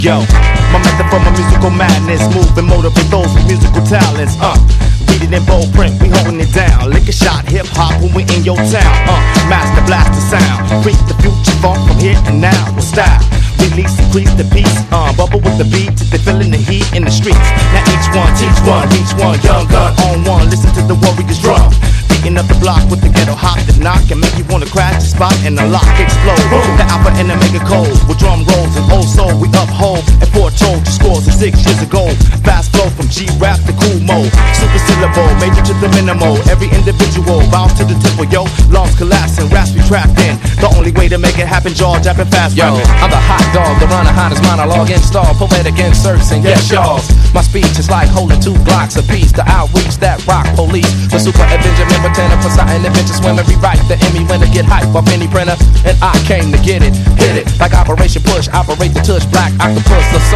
Yo, my method for my musical madness, move and motivate those with musical talents. Read it in bold print, we holding it down. Lick a shot, hip hop when we in your town. Master blast the sound, freak the future funk from here and now with style. Release, increase the peace, bubble with the beat, they feeling the heat in the streets. Now each one, teach one, each one, young gun on one. Listen to the warriors drum, beating up the block with the ghetto hop that knock and make you wanna crash the spot and the lock explode. The alpha and the mega code with drum rolls and old soul we uphold and foretold your scores of 6 years ago. Fast flow from G-rap to cool mode, super syllable, major to the minimal. Every individual bounce to the tempo, yo. Lungs collapsing, raps be trapped in. The only way to make it happen, jaw japping fast. Yo, I'm the hot dog, the runner, hottest monologue install, poetic inserts and yes, y'all. My speech is like holding 2 Glocks apiece. The outreach that rock police, the super Benjamin pretender, Poseidon adventure swimmer, rewrite the Emmy winner, get hype off any printer, and I came to get it, hit it like Operation Push, operate the tush, black octopus, the